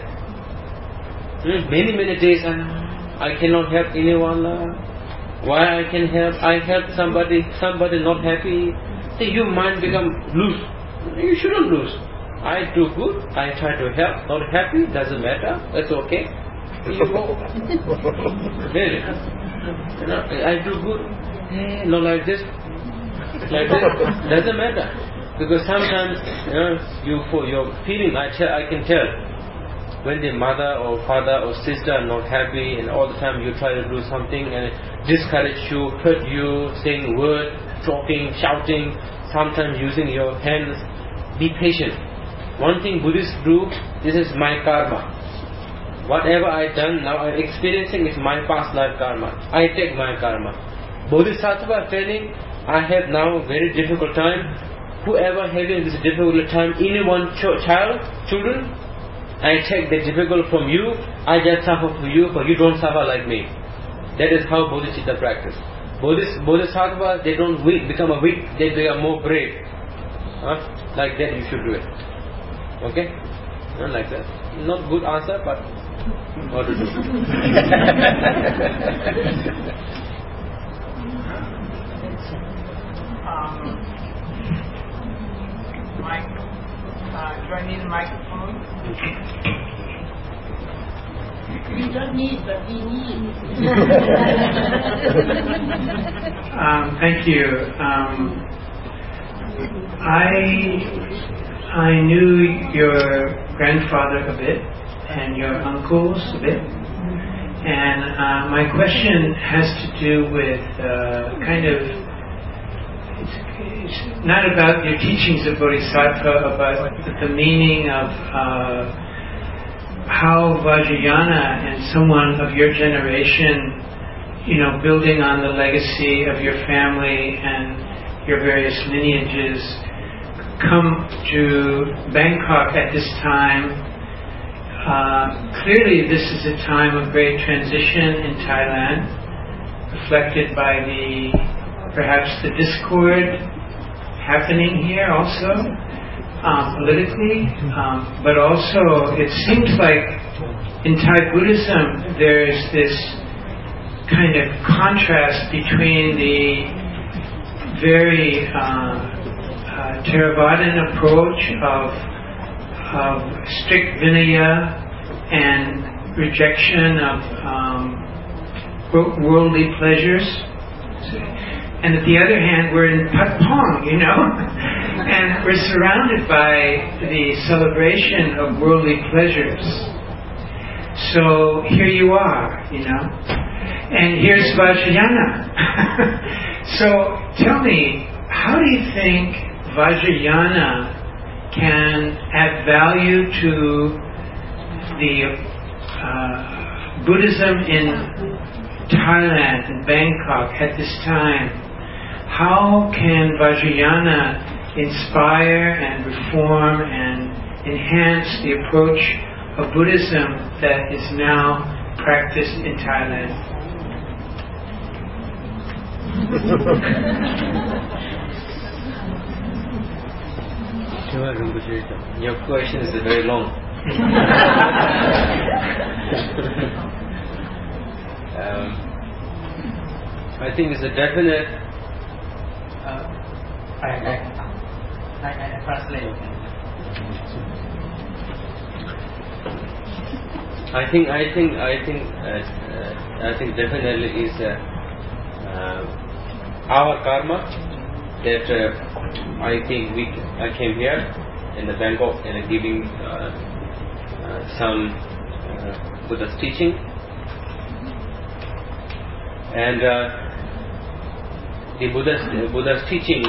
Many days I cannot help anyone. Why I can help? I help somebody not happy. See, your mind become loose. You shouldn't lose. I do good, I try to help, not happy, doesn't matter, that's okay. You go. Really? I do good, not like this, doesn't matter. Because sometimes, you for your feeling, I can tell. When the mother or father or sister are not happy and all the time you try to do something and discourage you, hurt you, saying word, talking, shouting, sometimes using your hands, be patient. One thing Buddhists do, this is my karma. Whatever I done, now I'm experiencing is my past life karma. I take my karma. Bodhisattva training, I have now very difficult time. Whoever having this difficult time, anyone children, I take the difficult from you, I just suffer for you, but you don't suffer like me. That is how Bodhicitta practice. Bodhisattvas, they don't become a weak, they become more brave. Like that you should do it. Okay? Not like that. Not good answer, but what to do. Do I need a microphone? We don't need, but we need. Thank you. I knew your grandfather a bit and your uncles a bit, and my question has to do with it's not about your teachings of Bodhisattva, but the meaning of how Vajrayana and someone of your generation, building on the legacy of your family and your various lineages, come to Bangkok at this time. Clearly this is a time of great transition in Thailand, reflected by perhaps the discord happening here also, politically, but also it seems like in Thai Buddhism there's this kind of contrast between the very Theravadan approach of strict Vinaya and rejection of worldly pleasures. And at the other hand, we're in Patpong, and we're surrounded by the celebration of worldly pleasures. So here you are, and here's Vajrayana. So tell me, how do you think Vajrayana can add value to the Buddhism in Thailand and Bangkok at this time? How can Vajrayana inspire and reform and enhance the approach of Buddhism that is now practiced in Thailand? Your question is very long. I think it's a definite. I translate. I think definitely is our karma that I think I came here in the Bangkok and giving some Buddha's teaching, and the Buddha's teachings,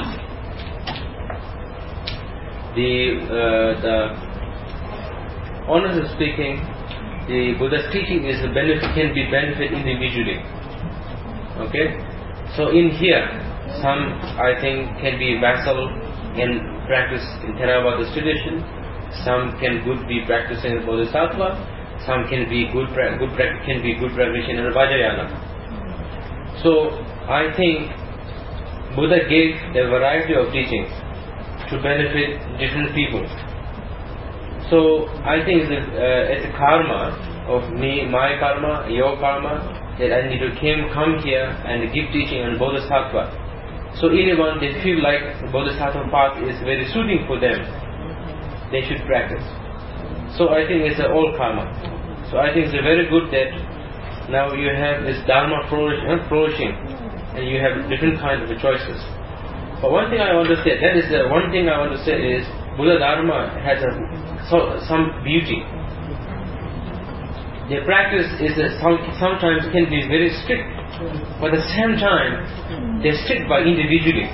honestly speaking, the Buddha's teaching can be benefit individually. Okay, so in here, some I think can be vassal and practice in Theravada tradition. Some can be practicing in Bodhisattva. Some can be good practitioner in Vajrayana. So I think Buddha gave a variety of teachings to benefit different people. So I think it's a karma of my karma, your karma, that I need to come here and give teaching on Bodhisattva. So anyone they feel like Bodhisattva path is very suiting for them, they should practice. So I think it's all karma. So I think it's very good that now you have this Dharma flourishing and you have different kinds of choices. But one thing I want to say, is Buddha Dharma has some beauty. Their practice is sometimes can be very strict, but at the same time they're strict by individually.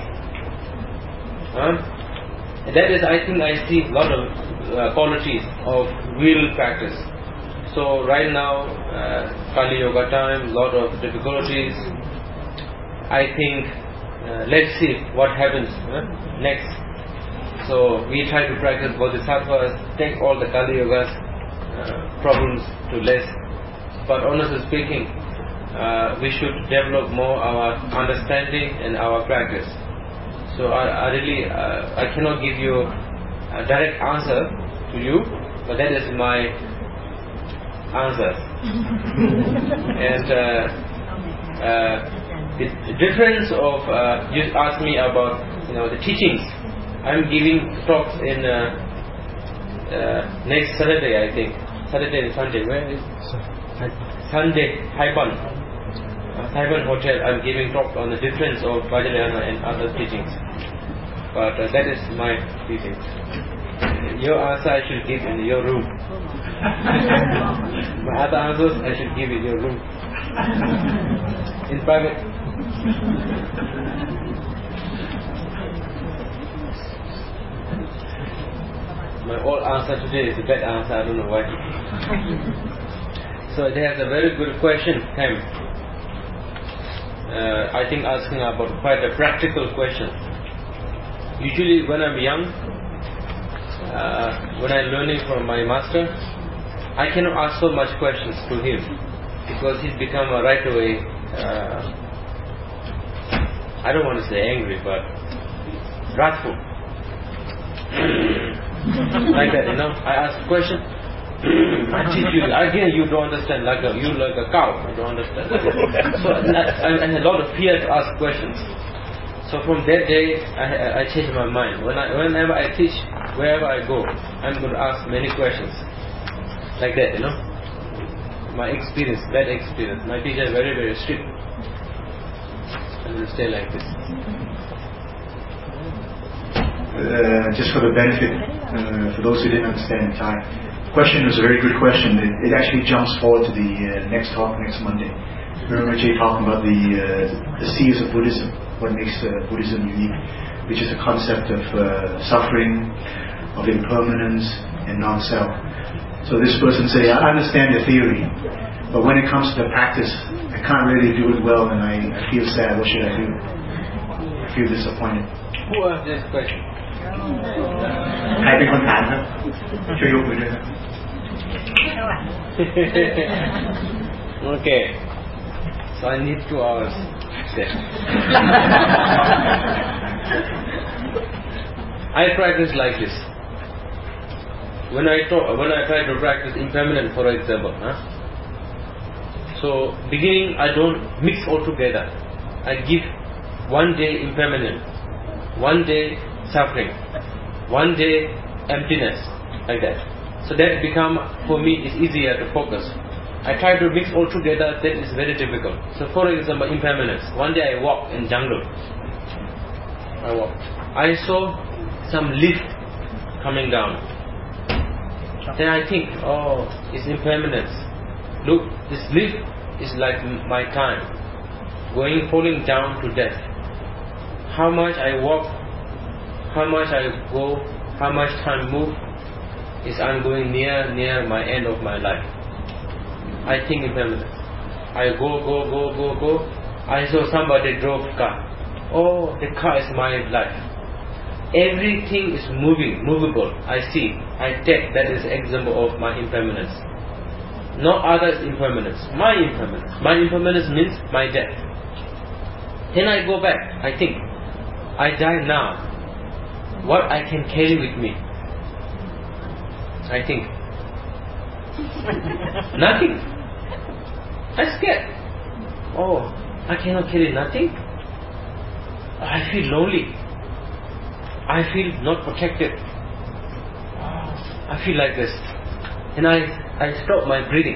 That is, I think I see a lot of qualities of real practice. So right now, Kali Yoga time, lot of difficulties. I think let's see what happens next. So we try to practice Bodhisattvas, take all the Kali Yoga's problems to less. But honestly speaking, we should develop more our understanding and our practice. So I really cannot give you a direct answer to you, but that is my answer. And the difference of you asked me about the teachings. I'm giving talks in next Saturday, I think. Saturday and Sunday. Where is Sunday? Saipan Hotel. I'm giving talk on the difference of Vajrayana and other teachings. But that is my teachings. Your answer I should give in your room. My other answers I should give in your room. In private. My whole answer today is a bad answer, I don't know why. So there's a very good question, Ham. I think asking about quite a practical question. Usually when I'm young, when I'm learning from my master, I cannot ask so much questions to him because he's become right away, I don't want to say angry, but wrathful. Like that, I ask a question, I teach you, again you don't understand, like a cow, you don't understand. So I had a lot of fear to ask questions. So from that day, I changed my mind. Whenever I teach, wherever I go, I'm going to ask many questions. Like that, My experience, bad experience. My teacher is very, very strict. I will stay like this. Just for the benefit, for those who didn't understand Thai, question was a very good question. It actually jumps forward to the next talk next Monday. Rinpoche talking about the seers of Buddhism, what makes Buddhism unique, which is a concept of suffering, of impermanence, and non-self. So this person said, I understand the theory, but when it comes to the practice, I can't really do it well, and I feel sad. What should I do? I feel disappointed. Who asked this question? ใครเป็นคนถามครับช่วยยกมือด้วยครับ Okay. So I need 2 hours. I practice like this. When I try to practice impermanent, for example, so beginning I don't mix all together. I give 1 day impermanent, 1 day suffering, 1 day emptiness, like that. So that become, for me, is easier to focus. I try to mix all together, that is very difficult. So for example, impermanence. 1 day I walk in jungle. I saw some leaf coming down. Then I think, it's impermanence. Look, this leaf is like my time, falling down to death. how much I walk, how much I go, how much time move, is I'm going near my end of my life. I think impermanence. I go. I saw somebody drove car. Oh, the car is my life. Everything is movable. I see. I take that is example of my impermanence. No other impermanence. My impermanence. My impermanence means my death. Then I go back. I think. I die now. What I can carry with me? I think. Nothing. I'm scared. Oh, I cannot carry nothing. I feel lonely. I feel not protected. I feel like this. And I stop my breathing.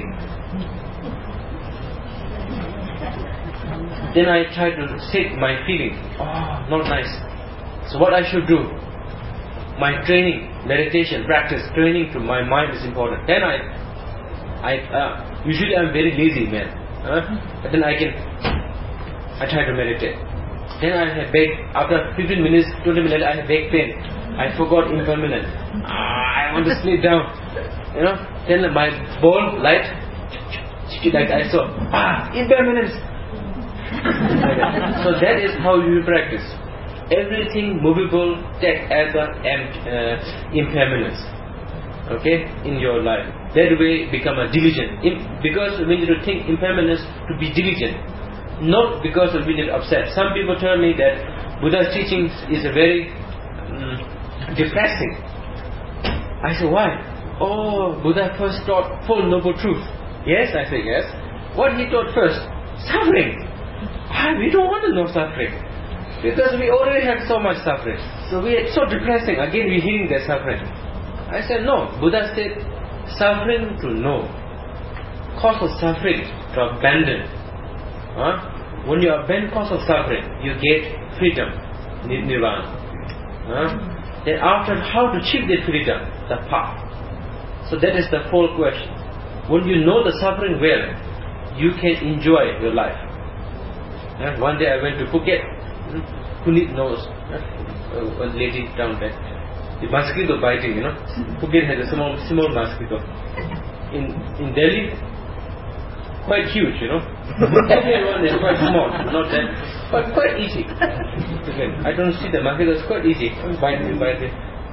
Then I try to sit my feeling. Oh, not nice. So what I should do? My training, meditation, practice, training to my mind is important. Then usually I'm very lazy man. But then I try to meditate. Then I have back, after 15 minutes, 20 minutes, I have back pain. I forgot impermanence. I want to sleep down. Then my ball light, like I saw, impermanence. So that is how you practice. Everything movable take as an impermanence. Okay, in your life. That way become a diligent. Because we need to think impermanence to be diligent. Not because we need to upset. Some people tell me that Buddha's teachings is a very depressing. I say, why? Oh, Buddha first taught Four Noble Truths. Yes, I say yes. What he taught first? Suffering. We don't want to know suffering. Because we already have so much suffering. So we are so depressing. Again we hearing that suffering. I said no. Buddha said suffering to know. Cause of suffering to abandon. When you abandon cause of suffering, you get freedom, nirvana. Then after, how to achieve the freedom? The path. So that is the whole question. When you know the suffering well, you can enjoy your life. One day I went to Phuket. Punit knows. One lady down there. The mosquito biting, Phuket has a small mosquito. In Delhi, quite huge, Everyone is quite small, not that, but quite easy. Again, I don't see the mosquito, it's quite easy. Bite it.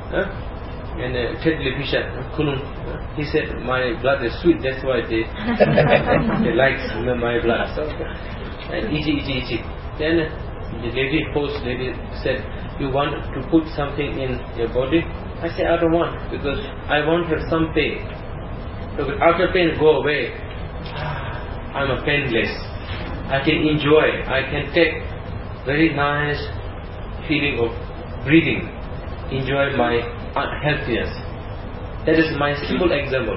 And Tedli Fisher, Kunun, he said, my blood is sweet, that's why they like my blood. So, and easy. Then the lady said, you want to put something in your body? I said, I don't want, because I want to have some pain. So after pain go away, I'm a painless. I can enjoy, I can take very nice feeling of breathing, enjoy my healthiness. That is my simple example.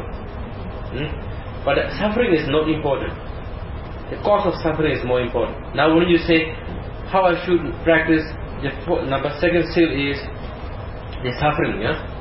But suffering is not important. The cause of suffering is more important. Now when you say how I should practice, the second skill is the suffering.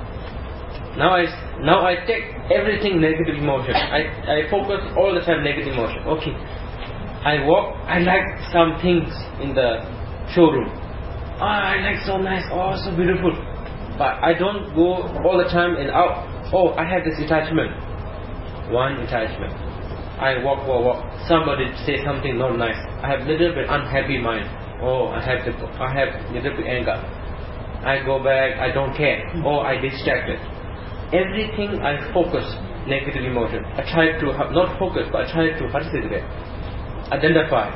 Now I take everything negative emotion. I focus all the time negative emotion. Okay. I walk, I like some things in the showroom. I like so nice, so beautiful. But I don't go all the time and out. I have this attachment. One attachment. I walk. Somebody say something not nice. I have little bit unhappy mind. I have little bit anger. I go back, I don't care. I distracted. Everything I focus negative emotion. I try to not focus, but I try to identify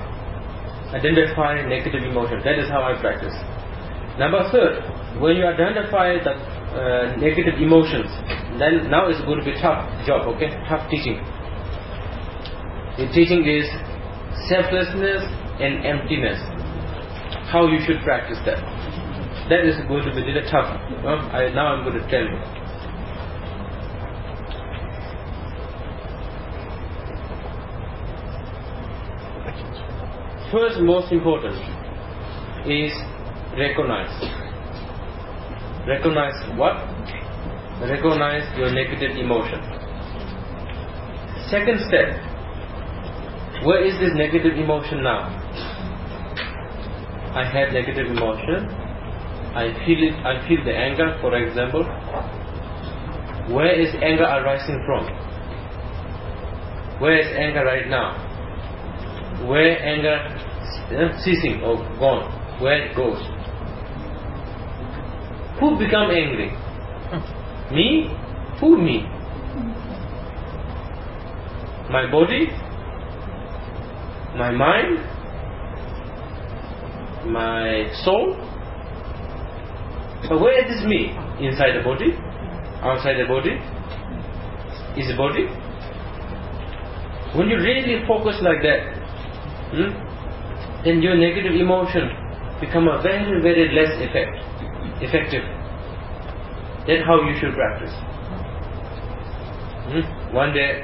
negative emotion. That is how I practice. Number third, when you identify the negative emotions, then now it's going to be tough job, okay? Tough teaching. The teaching is selflessness and emptiness. How you should practice that. That is going to be a little tough. Now I'm going to tell you. First, most important is recognize. Recognize what? Recognize your negative emotion. Second step, where is this negative emotion now? I have negative emotion, I feel the anger, for example. Where is anger arising from? Where is anger right now? Where anger ceasing or gone? Where it goes? Who become angry? Me? Who me? My body? My mind? My soul? But where is this me? Inside the body? Outside the body? Is the body? When you really focus like that, then your negative emotion become a very, very less effective. That's how you should practice. One day,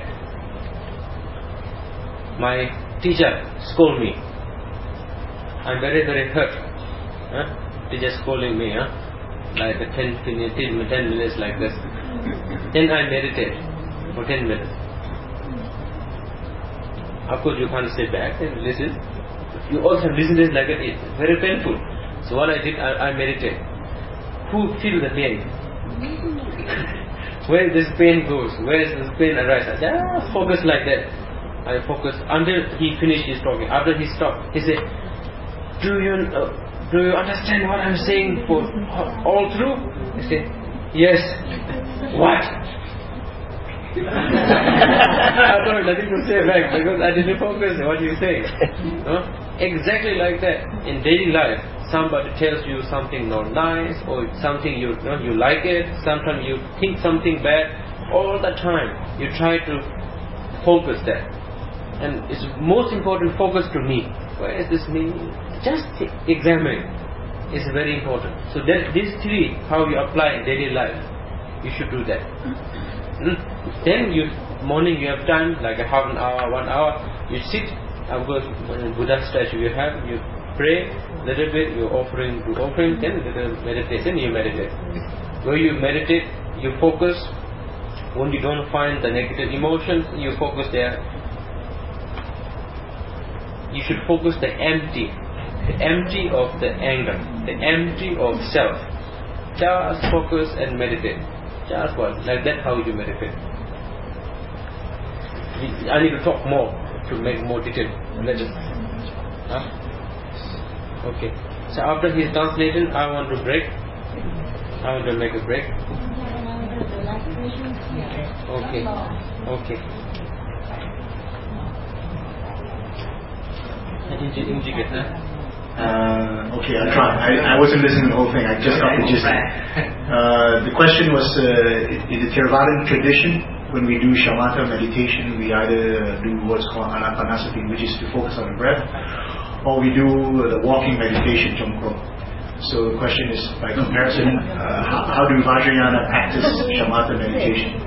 my teacher scolded me. I'm very, very hurt. Teacher scolding me, like 10 minutes like this. Then I meditate for 10 minutes. Of course, you can't sit back and listen. You also listen to it like it's very painful. So what I did, I meditate. Who feel the pain? Where this pain goes? Where is this pain arises? I just focus like that. I focus until he finished his talking. After he stopped, he said, Do you understand what I'm saying for all through? I said, yes. What? I thought nothing to say back because I didn't focus on what you say. Exactly like that. In daily life, somebody tells you something not nice or something you like it. Sometimes you think something bad. All the time you try to focus that. And it's most important focus to me. Where is this me? Just examine. It's very important. So that these three, how you apply in daily life, you should do that. Then morning you have time, like a half an hour, 1 hour, you sit, of course, Buddha statue you have, you pray a little bit, you do offering, then little meditation, you meditate. Where you meditate, you focus. When you don't find the negative emotions, you focus there. You should focus the empty of the anger, the empty of self. Just focus and meditate. Just one, like that how you meditate. I need to talk more to make more detail. Okay. So after his translation, I want to break. I want to make a break. Okay. Okay. Okay, I'll try. I wasn't listening to the whole thing. I just got the gist. The question was, in the Theravadan tradition, when we do shamatha meditation, we either do what's called anapanasati, which is to focus on the breath, or we do the walking meditation, jongkro. So the question is, by comparison, how do Vajrayana practice shamatha meditation?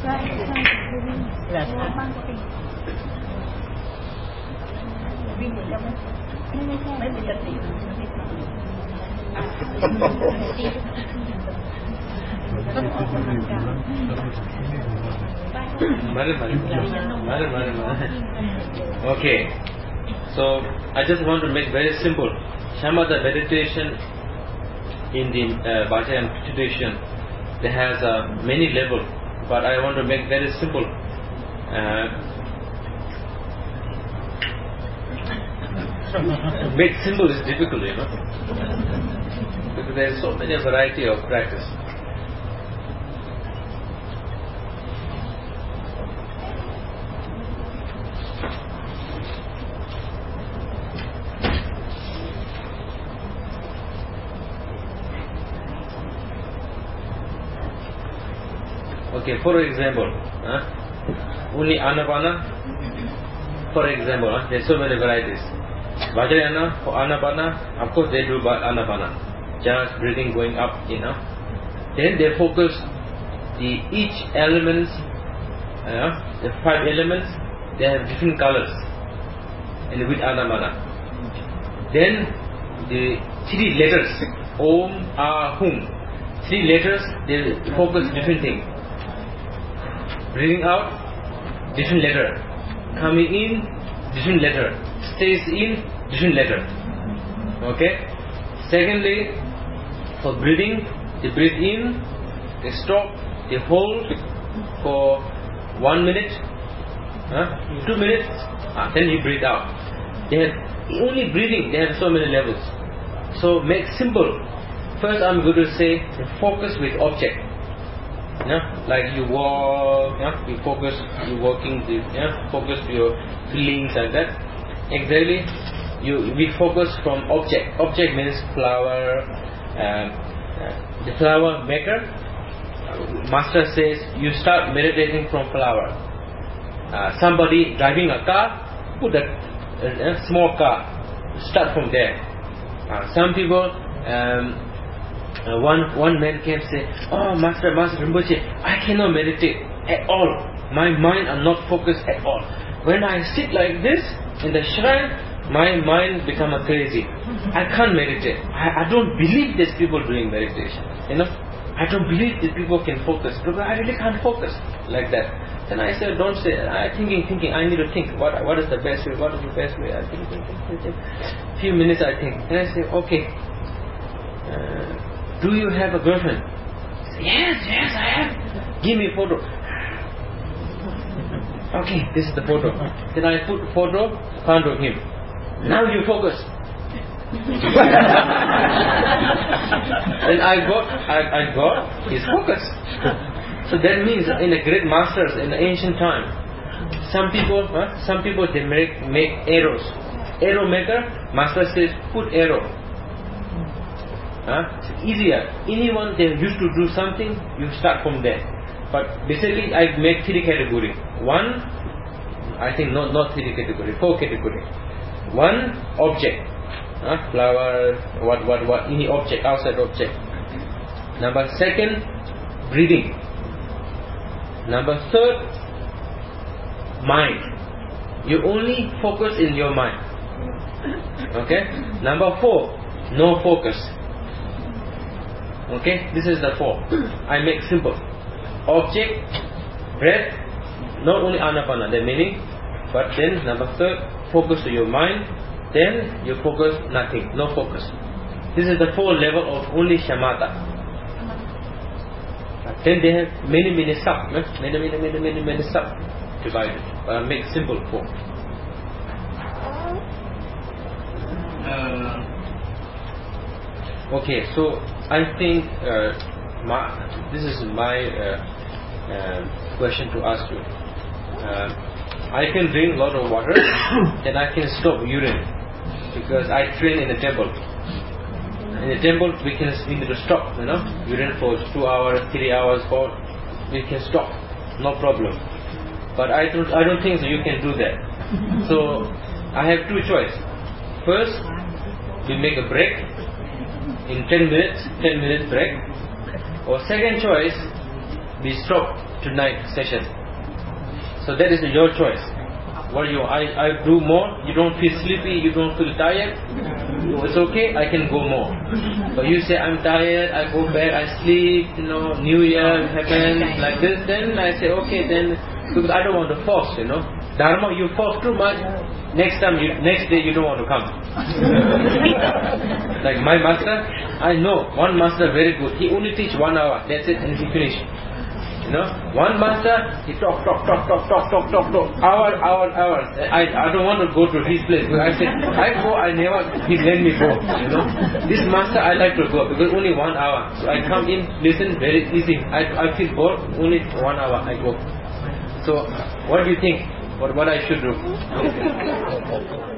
Okay, so I just want to make very simple. Shamatha meditation in the Vajrayana tradition, there has many levels, but I want to make very simple. Make simple is difficult, because there is so many variety of practice. Okay, for example, only Anapana. For example, there are so many varieties. Vajrayana for Anapana, of course they do Anapana, just breathing going up, Then they focus each elements, the 5 elements, they have different colors, and with Anapana. Then the 3 letters, Om, Ah, Hum, 3 letters, they focus different things. Breathing out, different letter. Coming in, different letter. Stays in, different letter. Okay. Secondly, for breathing, they breathe in, they stop, they hold for 1 minute, 2 minutes, then you breathe out. They have only breathing. They have so many levels. So make simple. First, I'm going to say focus with object. Like you walk, you focus, you walking, focus your feelings like that. Exactly. We focus from object. Object means flower. The flower maker. Master says you start meditating from flower. Somebody driving a car, put a small car. Start from there. Some people. One man came say, "Oh, Master Rinpoche, I cannot meditate at all. My mind are not focused at all. When I sit like this in the shrine, my mind become crazy. I can't meditate. I don't believe there's people doing meditation. I don't believe that people can focus. I really can't focus like that." Then I said, "Don't say. I thinking. I need to think. What is the best way? What is the best way?" I think. Few minutes I think. Then I say, "Okay. Do you have a girlfriend?" Yes, I have. Give me a photo. Okay, this is the photo. Then I put the photo in front of him. Now you focus. Then I got his focus. So that means in the great masters in the ancient time, some people they make arrows. Arrow maker, master says put arrow. It's easier. Anyone they used to do something, you start from there. But basically, I make 3 categories. One, I think not 3 categories, 4 categories. One, object, flower, what, any object, outside object. Number 2, breathing. Number 3, mind. You only focus in your mind. Okay. Number 4, no focus. Okay, this is the 4. I make simple. Object, breath, not only anapana, the meaning, but then number 3, focus to your mind, then you focus nothing, no focus. This is the 4 level of only shamatha. Then they have many sub, many sub divided. Make simple 4. Okay, so I think this is my question to ask you. I can drink a lot of water, then I can stop urine because I train in the temple. In the temple, we need to stop, urine for 2 hours, 3 hours, 4. We can stop, no problem. But I don't think so you can do that. So I have 2 choices. First, we make a break. In 10 minutes break. Or second choice, we stop tonight session. So that is your choice. What do you? I do more. You don't feel sleepy. You don't feel tired. It's okay. I can go more. But you say I'm tired. I go back. I sleep. New Year happens like this. Then I say okay. Then because I don't want to force. Dharma, you force too much. Next day you don't want to come. Like my master, I know one master very good. He only teach 1 hour. That's it, and he finish. One master, he talk, hours. I don't want to go to his place. I said, he let me go. This master I like to go because only 1 hour. So I come in, listen, very easy. I feel bored. Only 1 hour I go. So what do you think? What I should do?